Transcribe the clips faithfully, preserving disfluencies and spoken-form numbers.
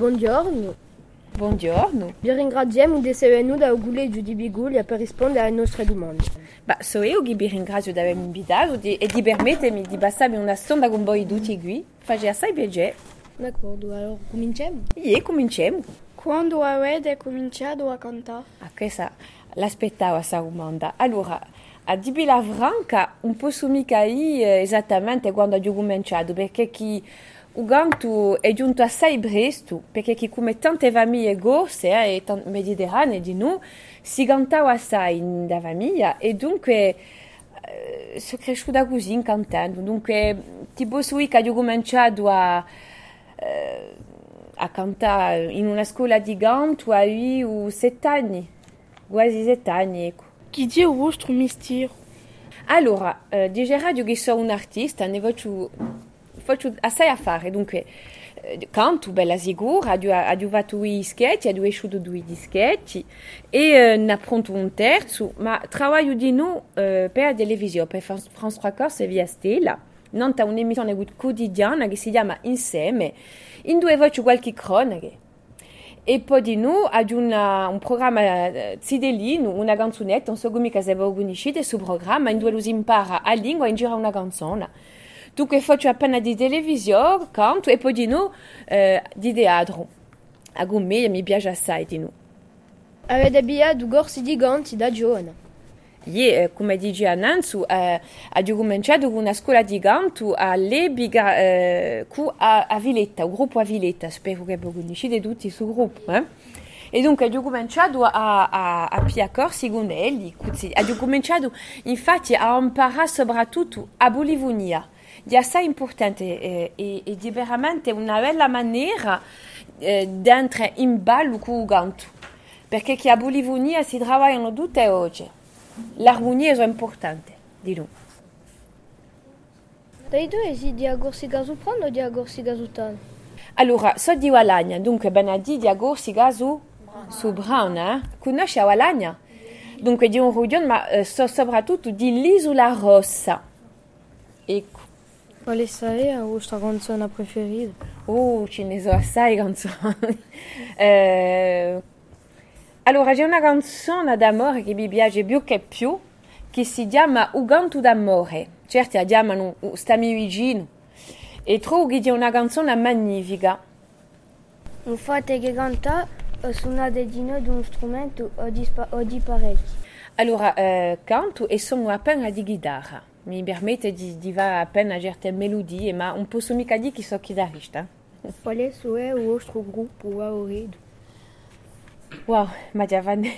Buongiorno. Buongiorno. Vi ringraziamo di essere venuti a Uguleggio di Biguglia per rispondere alle nostre domande. Bah, so io che vi ringrazio di avermi invitato di, e di permettermi di passarmi una sonda con voi tutti qui. Faccio assai piacere. D'accordo, allora cominciamo. E cominciamo. Quando avete cominciato a cantare? Ah, questa l'aspettavo questa domanda. Allora, a dire la franca, un po' su mica io esattamente quando ho cominciato, perché chi il canto è giunto assai presto, perché chi come tante famiglie grosse eh, e tante mediterranee di noi, si cantava assai da famiglia e dunque eh, sono cresciuta così cantando. Dunque ti posso dire che ho cominciato a, eh, a cantare in una scuola di canto a io sette anni, quasi sette anni, ecco. Chi è il vostro mestiere? Allora, eh, dicevo che sono un artista, ne faccio, faccio assai a fare, dunque eh, canto bella sicura, ho fatto due sketch, ho uscito due dischetti e eh, ne ho pronto un terzo, ma lavoro di nuovo eh, per la televisione, per France tre Corse e Via Stella, non c'è un'emissione quotidiana che si chiama Insieme, in cui faccio qualche cronaca. E poi di nuovo ho una, un programma uh, Zidelino, una canzonetta, non so come che se voi conoscete, questo programma in cui si impara la lingua e gira una canzone. Dunque faccio appena di televisione, canto e poi di nuovo uh, di teatro. A me mi piace assai di nuovo. Avete avviato corsi di canto da giovane? Io, come dice Annanzu, eh, ho cominciato con una scuola di canto a Lebiga, eh, a, a Villetta, un gruppo a Villetta, spero che voi conoscete tutti questo gruppo. Eh? E dunque ho cominciato a, a, a fare corsi con elli, ho cominciato infatti a imparare soprattutto a Bolivonia. È assai importante eh, e, e di veramente una bella maniera eh, di entrare in ballo con il canto, perché a Bolivonia si lavorano tutte oggi. L'armonia è importante, di noi. Dai due si di agorsi gasu prano o di agorsi gasu tan? Allora, so di Walagna, dunque benedì di agorsi gasu su Brown, eh? Conosci a Walagna? Dunque di un regione, ma eh, so soprattutto di l'Isola Rossa. Ecco. Quale è la vostra canzone preferita? Oh, ce ne sono assai canzoni. eh... Allora, c'è una canzone d'amore che mi piace più che più, che si chiama Un canto d'amore. Certi la chiamano Stammi vicino. E trovo che è una canzone magnifica. Un fate che canta o suonate di noi di uno strumento o di, o di parecchi? Allora, eh, canto e suono appena di chitarra. Mi permette di, di fare appena certe melodie, ma non posso mica dire che sono chitarrista. Qual è il vostro gruppo favorito? Wow, ma già vanno.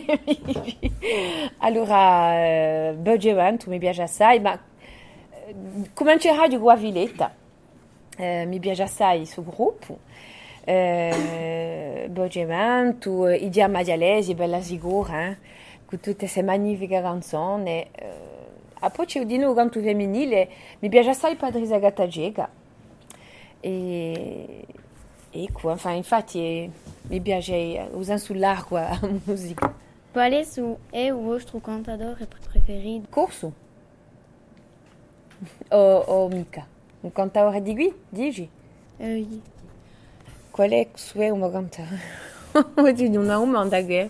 Allora, eh, Bogevento mi piace assai, ma eh, comincerà di qua a Villetta. Eh, mi piace assai il suo gruppo. Eh, Bogevento, i Diamadialesi, bella sicura, eh, con tutte queste magnifiche canzoni. Eh, a poi c'è di nuovo canto femminile, mi piace assai Patrizia Gattageca. E... Ecco, enfin, infatti mi piace usare sull'acqua la musica. Qual è il vostro cantatore preferito? Corso? O, o mica? Un cantatore di qui? Dici? Eh, Qual è il suo cantatore? Ti do una domanda che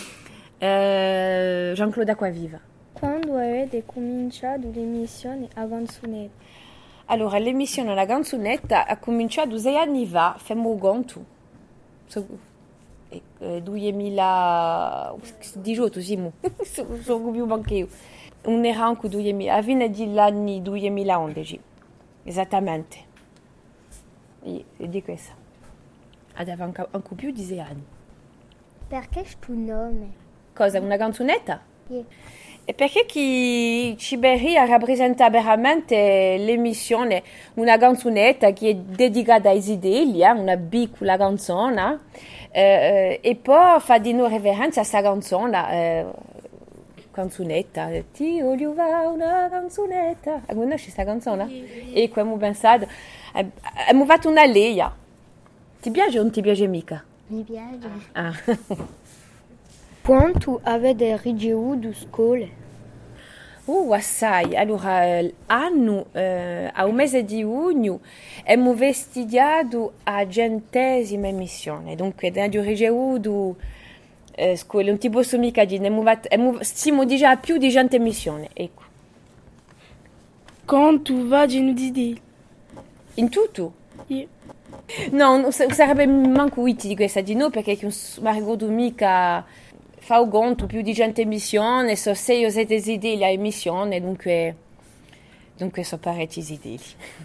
eh, Jean-Claude Acquaviva. Quando avete cominciato l'emissione a canzonetta? Allora, l'emissione alla canzonetta ha cominciato sei anni fa, famo conto. So, eh, duemiladiciotto, sì, sono più anche io. Non era anche duemila, a fine degli anni duemilaundici, esattamente. E, e di questo. Aveva anche, anche più di sei anni. Perché questo nome? Cosa, una canzonetta? Sì. E perché chi Ciberia rappresenta veramente l'emissione, una canzonetta che è dedicata ai zideli, eh, una piccola canzone, eh, e poi fa di noi reverenza a questa canzone, eh, canzonetta, ti voglio fare una canzonetta, conosci questa canzone? Sì. E come ho pensato, abbiamo fatto una leia. Ti piace o non ti piace mica? Mi piace. Ah. Quanto avete ricevuto scuole? Uh, assai. Allora, l'anno, eh, a un mese di giugno, abbiamo vestigiato a centesima emissione. Dunque, abbiamo ricevuto, eh, scuola, non ti posso mica dire, abbiamo, siamo già più di cento emissioni, ecco. Quand tu vas di nudidi? In tutto? Sì. No, non sarebbe manco utile di questa di no, perché non mi ricordo mica... Fa un conto più di cento emissioni, sono sei o sette idee a emissione, dunque, dunque sono parecchi idee.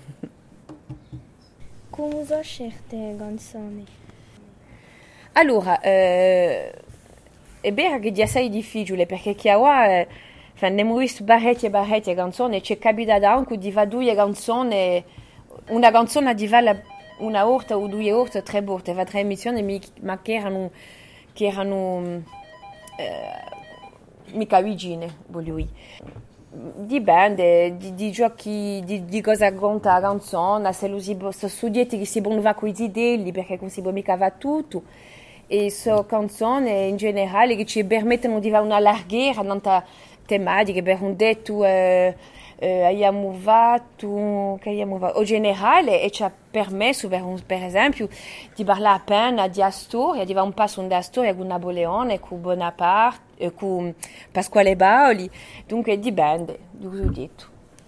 Come sono certe canzoni? Allora, eh, è vero che è assai difficile, perché chi ha, eh, abbiamo visto parecchie e parecchie canzoni, ci è capitato anche di fare due canzoni, una canzone di fare una volta o due volte o tre volte, fa tre emissioni, ma che erano... Che erano Eh, mica vicine, voglio dire. Dipende di, di giochi, di, di cosa conta la canzone, se lo si può, sono soggetti che si possono fare con i idee, perché non si può mica fare tutto, e sono canzoni in generale che ci permettono di fare una larghezza nella tematica, per un detto eh, eh, abbiamo fatto, che abbiamo fatto, in generale, e ci ha permesso, per, per esempio, di parlare appena di Astoria, di fare un passo di Astoria con Napoleone, con Bonaparte, eh, con Pasquale Baoli, dunque dipende, di cosa ho detto.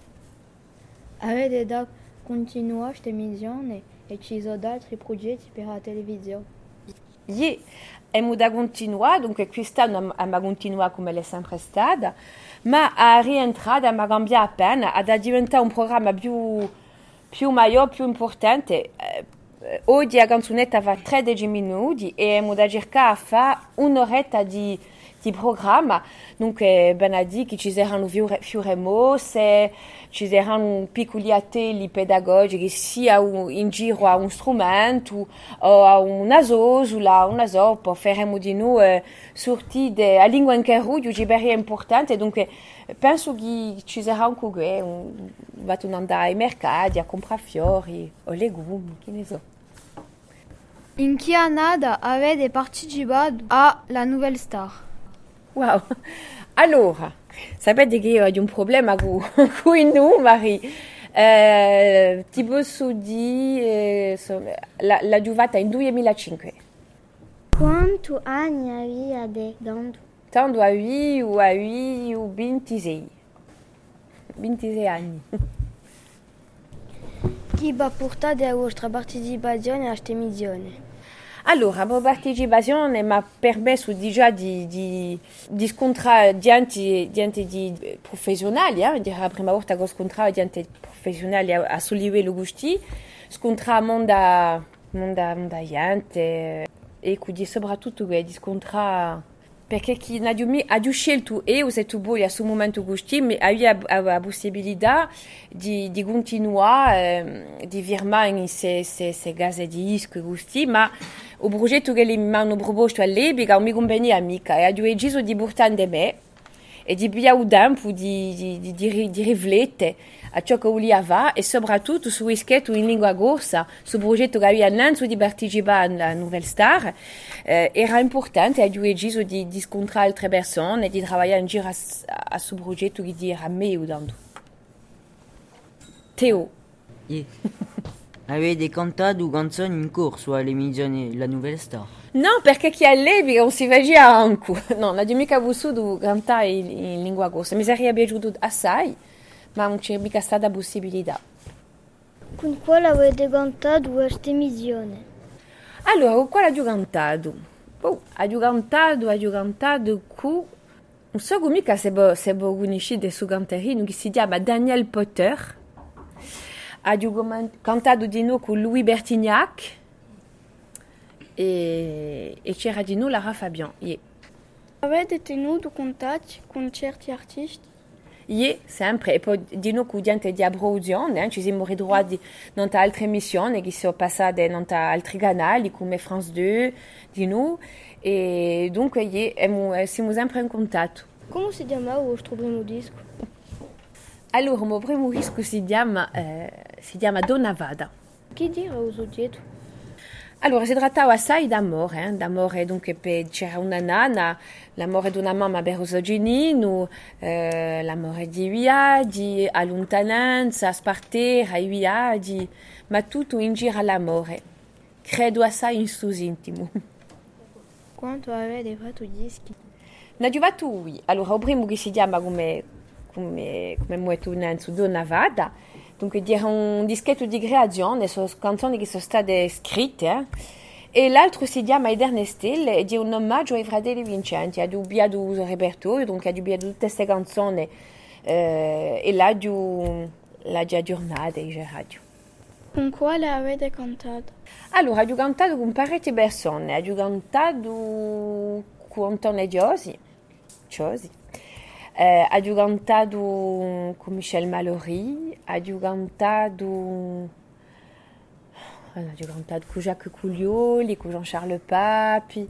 Avete da continuare questa missione e ci sono altri progetti per la televisione? Sì, abbiamo da continuare, dunque quest'anno abbiamo continuato come è sempre stata, ma a rientrare abbiamo cambiato appena, ad diventare un programma più... più maggiore, più importante. Eh, oggi la canzonetta fa tredici minuti e abbiamo da cercare di fare un'oretta di, di programma. Dunque, ben a dire che ci saranno fiore mosse, ci saranno piccoli atelier pedagogici, sia in giro a un strumento o a una zosola, una zoppa. Faremo di noi eh, sortite a lingua in carruglio, che è importante. Dunque, penso che ci sarà anche questo. Vado andare ai mercati a comprare fiori o legumi, che ne so. In che annata avete partecipato alla Nouvelle Star? Wow! Allora, sapete che io ho un problema con, con i numeri. Eh, ti posso dire, eh, la, la giovata in duemilacinque. Quanti anni avete dato? Tanto a huit o a huit o ventisei. ventisei anni. Chi vi ha portato la vostra partecipazione a questa missione? Allora, la partecipazione mi ha permesso già di, di, di scontrare gente, gente di professionali, eh? La prima volta che ho scontrato gente professionali a, a suo livello gusti, scontrare monda, monda, monda gente, e quindi soprattutto di scontrare, perché chi ha scelto e ho detto voi a questo momento gusti, ma aveva la possibilità di, di continuare, eh, di firmare in queste case di disco gusti, ma il progetto che mi hanno proposto all'epoca, mi compagnia amica, e ho deciso di portare da me e di pigliare il tempo di, di, di, di, di riflettere a ciò che voleva e soprattutto su scritto in lingua corsa, sul progetto che aveva innanzi di partecipare alla Nouvelle Star, eh, era importante e ho deciso di, di scontrare altre persone e di lavorare in giro a questo progetto che era mio tanto. Teo. Yeah. Avete cantato canzoni in corso all'emissione La Nouvelle Star? No, perché chi all'epoca non si faceva anche. No, non ho mica avuto cantare in, in lingua corsa. Mi sarebbe piaciuto assai, ma non c'è mica stata possibilità. Con quale avete cantato questa missione? Allora, con quale ho cantato? Oh, ho cantato, ho cantato con... Non so mica se voi conoscete questo canterino che si chiama Daniel Potter. Ho cantato di nuovo con Louis Bertignac e, e c'era di nuovo Lara Fabian. Yeah. Avete tenuto contatti con certi artisti? Yeah, sempre. E poi di nuovo con gente di Abraudione, eh? Ci siamo ritrovati in altre emissioni che sono passate in altri canali come France due, di nuovo. E dunque yeah, siamo sempre in contatto. Come si chiama il vostro primo disco? Allora, il mio primo disco si chiama, eh, si chiama Donna Vada. Che dire ho detto? Allora, si trattava assai d'amore, eh? D'amore, dunque pe- c'era una nana, l'amore di una mamma per un soginino, eh, l'amore di viaggi, a lontananza, a spartire, ai viaggi, ma tutto in giro all'amore. Credo assai in suo intimo. Quanto avete fatto dischi? Ne ho giovato lui. Allora, il primo che si chiama come, come, come molto innanzi, Donna Vada. Dunque, era un dischetto di creazione, sono canzoni che sono state scritte. Eh? E l'altro si chiama Ederne Stelle ed è un omaggio ai fratelli Vincenti. Ha dubbiato il repertorio, dunque ha dubbiato tutte queste canzoni eh, e l'ha già aggiornata in radio. Con quale avete cantato? Allora, ho cantato con parecchie persone. Ho cantato con Antonio Giosi. Giosi. Eh, ho cantato con Michel Mallory, ho cantato, voilà, ho cantato con Jacques Coulioli, con Jean-Charles Papi,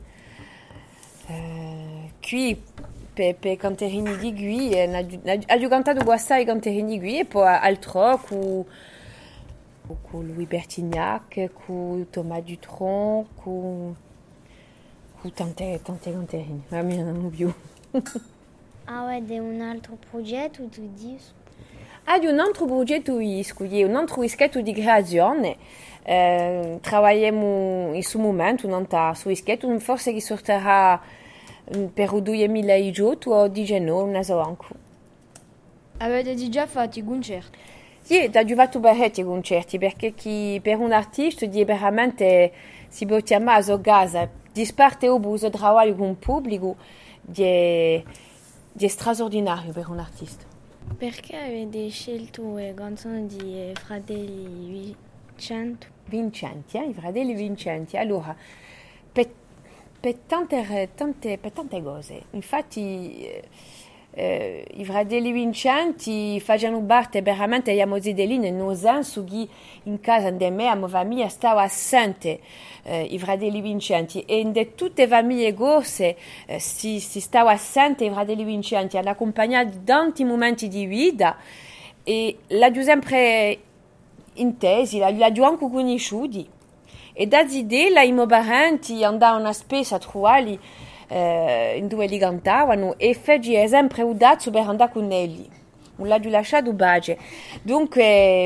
eh, qui per, per Canterini di Gui, ho cantato con assai Canterini di Gui e poi altro con, con Louis Bertignac, con Thomas Dutronc, con, con tante, tante Canterini, ma mi non più. Avete un altro progetto di disco? Ho un altro progetto disco, un altro dischetto di creazione. Eh, lavoriamo in questo momento un altro dischetto, forse che sortirà per il duemiladiciotto o diciannove, non so ancora. Avete già fatto i concerti? Sì, ho giovato parecchi concerti perché chi, per un artista di veramente si può chiamare a casa, di parte o buso lavoro con il pubblico, di di straordinario per un artista. Perché avete scelto le canzoni di Fratelli Vincenti? Vincenti, eh? I fratelli Vincenti. Allora, per, per, tante, tante, per tante cose. Infatti, eh, eh, i fratelli Vincenti facevano parte veramente della mozidelina, nel senso che in casa di me, a mia famiglia, stava assente eh, i fratelli Vincenti e in tutte le famiglie grosse eh, si, si stava assente i fratelli Vincenti, hanno accompagnato tanti momenti di vita e l'ho sempre intesi, l'ho anche conosciuti e da idee i miei parenti andavano spesso a trovarli eh, in dove li cantavano e feci sempre un dato per andare con lei, non l'ho lasciato base. Dunque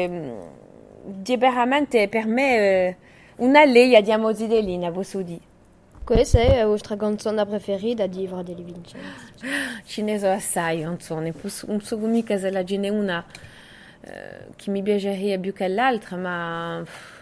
è veramente per me eh, una lei di mozidelina, posso dire. Questa è la vostra canzone preferita di Fratelli Vincenti? Ce ne sono assai canzoni, non so mica se la ce n'è una eh, che mi piacerebbe più che l'altra, ma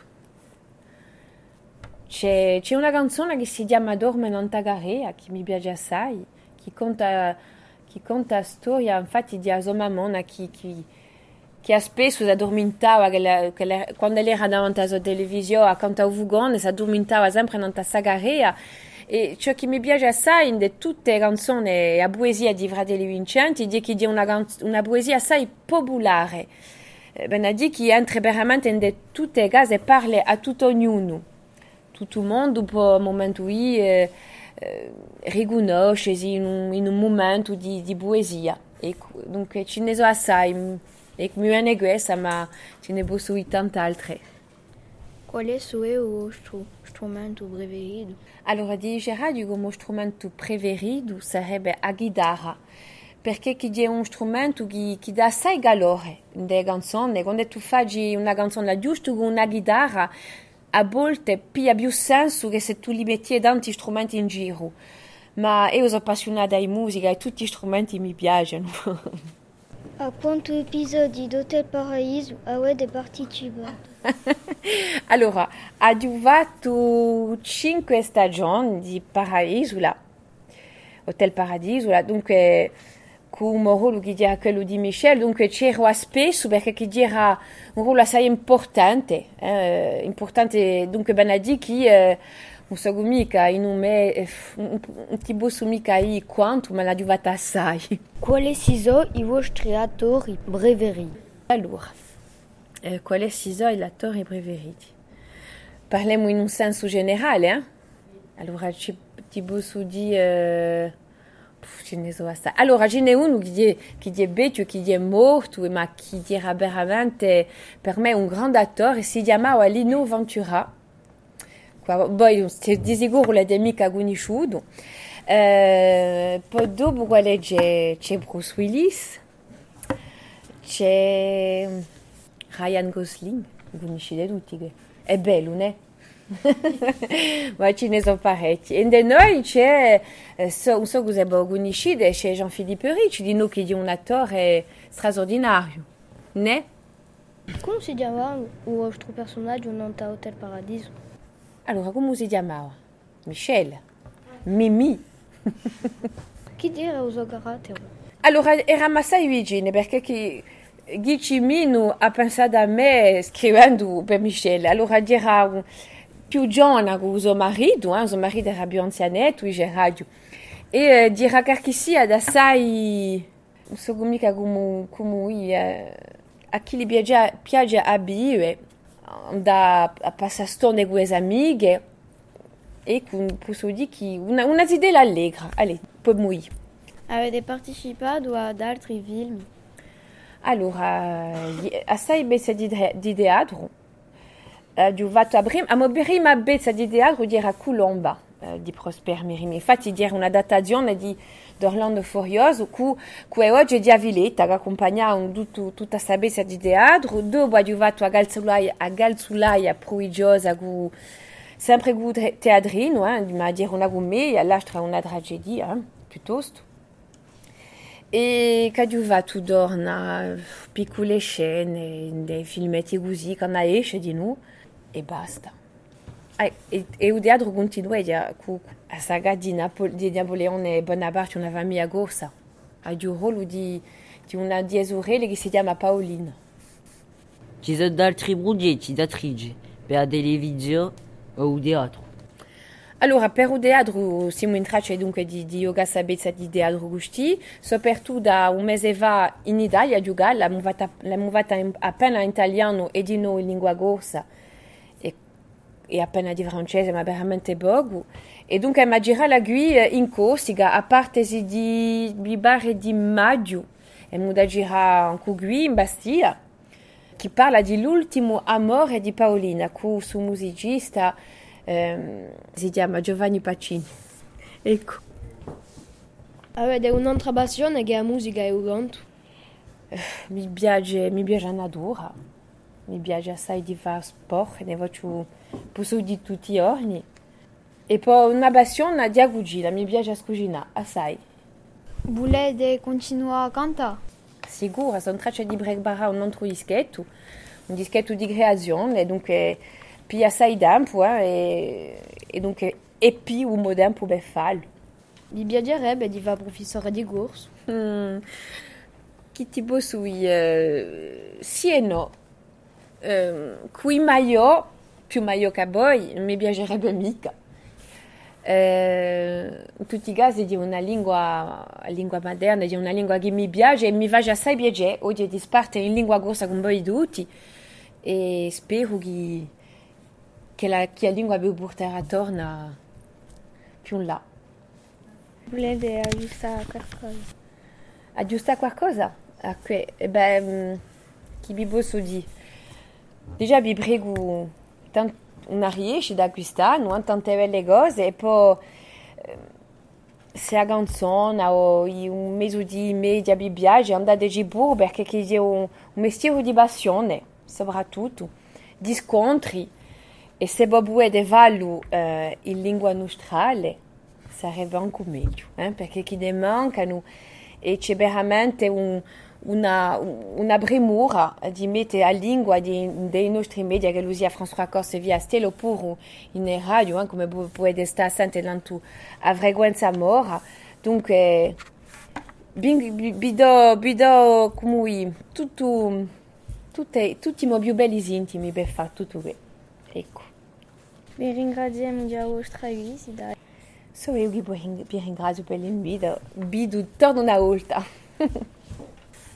c'è, c'è una canzone che si chiama Dorme non tagarea, che mi piace assai, che conta, che conta la storia infatti di sua mamma che, che, che ha spesso si addormentava, che la, che la, quando lei era davanti alla televisione accanto a Vugone si addormentava sempre nella sagarea. E ciò che mi piace assai in tutte le canzoni la poesia di Fratelli Vincenti è che è una, una poesia assai popolare, ben a dire che entra veramente in tutte le case e parla a tutto ognuno, tutto il mondo può un momento eh, eh, riconoscersi in un, in un momento di, di poesia e dunque ce ne sono assai e mi viene questa ma ce ne posso dire tante altre. Qual è il suo strumento preferito? Allora, dicevo che il mio strumento preferito sarebbe la chitarra, perché è un strumento che, che dà assai calore nelle canzoni. Quando tu fai una canzone giusta con una chitarra, a volte piglia più senso che se tu li metti tanti strumenti in giro. Ma io sono appassionata di musica e tutti gli strumenti mi piacciono. A quanti episodi d'Hotel Paradiso avete partecipato? Allora, ho giovato cinque stagioni di Paradiso, là. Hotel Paradiso, là. Dunque, con un ruolo che era quello di Michel, dunque c'ero spesso perché era un ruolo assai importante, eh, importante, dunque ben a dire che eh, non so mica, in un me, un, un tipo su mica i quanto, ma l'ha giovata assai. Quali sono i vostri attori preferiti? Allora, eh, quali sono gli attori preferiti? Parliamo in un senso generale, eh? Allora, ci, ti posso dire... Eh, ce ne sono assai. Allora, ce n'è uno che è, che è vecchio, che è morto, ma che era veramente per me un grande attore, si chiamava Lino Ventura. poi di sicuro le è mica conosciuto. Eh, poi dopo quale c'è, c'è Bruce Willis, c'è Ryan Gosling, conoscete tutti che è bello, ne? Ma ce ne sono parecchi. E da noi c'è, so, non so cosa voi conoscete, c'è Jean-Philippe Ricci, di noi che è un attore straordinario, ne? Come si chiama il vostro personaggio in Hotel Paradiso? Allora, come si chiamava? Michel? Mimi? Chi era il suo carattere? Allora, eravamo assai vicini perché chi, chi Cimino ha pensato a me scrivendo per Michel. Allora, era più giovane che suo marito, eh? Suo marito era più anzianetto, io radio. E eh, era che sia da assai, non so mica come, come io, a chi gli piace, piace abire, da a passare storie con le amiche e con, posso dire che una, una idea allegra, allez, per moi. Avete partecipato ad altri film? Allora, assai bezza di, di teatro. Ho fatto a prima, a mia prima bezza di teatro era Colomba, di Prosper Mérimée. Infatti era una datazione di Orlando Furioso, che oggi è di Aviletta, che accompagna tutta questa bezza di teatro. Dopo ho fatto a Galzulaia, a Galzulaia prodigiosa, sempre con teatrino, eh, ma era una commedia, l'altra una tragedia, eh, piuttosto. E che ho fatto torna piccole scene, dei filmetti così, che ne esce di noi, e basta. E, e, e il teatro continua con la saga di, Napol- di Napoleone Bonaparte, una famiglia corsa. Ha il ruolo di, di una di esorelle che si chiama Paolina. Ci sono altri progetti d'attrice per la televisione o il teatro? Allora, per il teatro siamo in traccia dunque di, di yoga sabezza di teatro gusti, soprattutto da un mese fa in Italia, yoga, l'abbiamo fatta, l'abbiamo fatta in, appena in italiano e di noi in lingua corsa, e, e appena di francese, ma veramente poco. E dunque abbiamo girato la guida in Corsica, a parte di Bibare di maggio, abbiamo da girare un cugui in Bastia, che parla dell'ultimo amore di Paolina, con suo musicista, Um, si chiama Giovanni Pacini. Ecco. Avete un'altra passione che è la musica e il canto? Uh, mi piace, mi piace la natura, mi piace assai di fare sport, ne faccio posso di tutti i giorni. E poi una passione di cucina, mi piace cucinare assai. Volete continuare a cantare? Sicuro, sono traccia di preparare un altro dischetto, un dischetto di creazione, dunque puis assai tempo, eh, e, e dunque è più un modo tempo per farlo. Mi piacerebbe di fare professore di corso. Mm. Che tipo sui uh, sì e no. Uh, qui meglio, più meglio che voi, non mi piacerebbe mica. Uh, in tutti i casi di una lingua, lingua moderna, di una lingua che mi piace e mi fa assai piacere oggi di spartire in lingua corsa con voi tutti e spero che che la, che la lingua vi porterà torna più in là. Volete aggiustare qualcosa? Aggiustare qualcosa? Ok, e beh, che vi posso dire? Già vi prego, non riesce da quest'anno, tante belle cose, e poi se la canzone o un mezzo di media vi piace, andate di pure perché è un, un mestiere di passione, soprattutto, di scontri. E se voi di farlo eh, in lingua nostrale sarebbe anche meglio, eh? Perché chi ne mancano e c'è veramente un, una, una premura di mettere la lingua di, dei nostri media, che lo sia François Corse via Stella oppure in radio, eh? Come voi potete stare sentendo a frequenza mora. Dunque, vi do, vi do come tutto, tutte, tutti i miei più belli intimi per fare tutto questo. Ecco. Vi ringraziamo già la vostra visita. So io che vi ringrazio per l'invito. Vi torno una volta.